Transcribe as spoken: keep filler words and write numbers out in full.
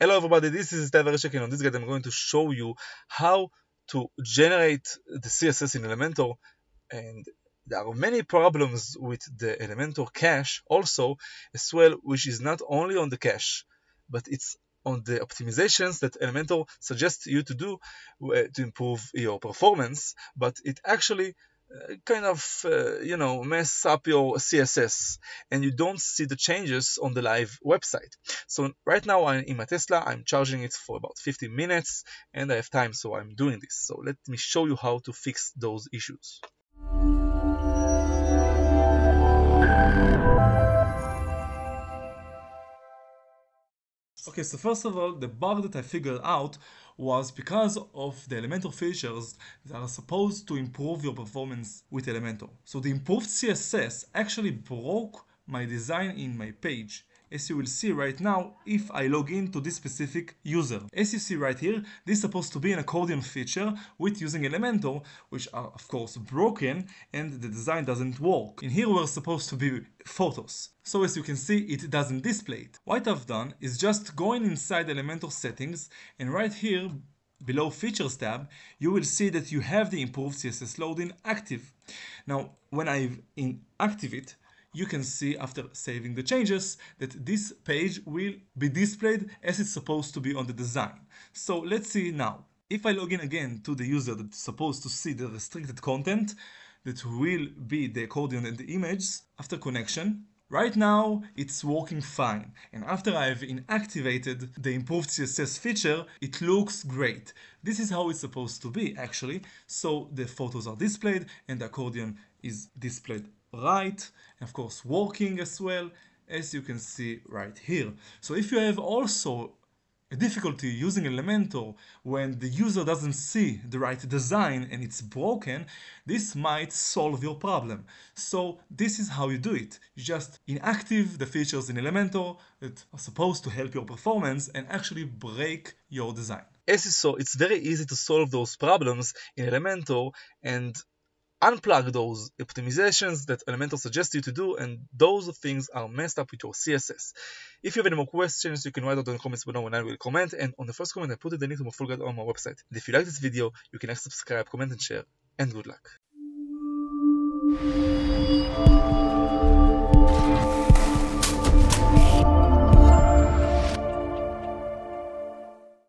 Hello everybody, this is Itay Vereshek, and on this guide I'm going to show you how to generate the C S S in Elementor. And there are many problems with the Elementor cache also as well, which is not only on the cache, but it's on the optimizations that Elementor suggests you to do uh, to improve your performance, but it actually uh, kind of, uh, you know, mess up your C S S and you don't see the changes on the live website. So right now I'm in my Tesla, I'm charging it for about fifteen minutes and I have time, so I'm doing this. So let me show you how to fix those issues. Okay, so first of all, the bug that I figured out was because of the Elementor features that are supposed to improve your performance with Elementor. So the improved C S S actually broke my design in my page, as you will see right now if I log in to this specific user. As you see right here, this is supposed to be an accordion feature with using Elementor, which are of course broken and the design doesn't work. In here we're supposed to be photos. So as you can see, it doesn't display it. What I've done is just going inside Elementor settings, and right here below Features tab, you will see that you have the improved C S S loading active. Now, when I inactivate it, you can see after saving the changes that this page will be displayed as it's supposed to be on the design. So let's see now. If I log in again to the user that's supposed to see the restricted content, that will be the accordion and the images after connection, right now it's working fine, and after I've inactivated the improved C S S feature, it looks great. This is how it's supposed to be actually. So the photos are displayed and the accordion is displayed right, and of course working as well, as you can see right here. So if you have also a difficulty using Elementor when the user doesn't see the right design and it's broken, this might solve your problem. So this is how you do it. You just inactive the features in Elementor that are supposed to help your performance and actually break your design. As you saw, it's very easy to solve those problems in Elementor and unplug those optimizations that Elementor suggests you to do, and those things are messed up with your C S S. If you have any more questions, you can write out in the comments below and I will comment, and on the first comment I put the link to my full guide on my website. And if you like this video, you can like, subscribe, comment and share, and good luck.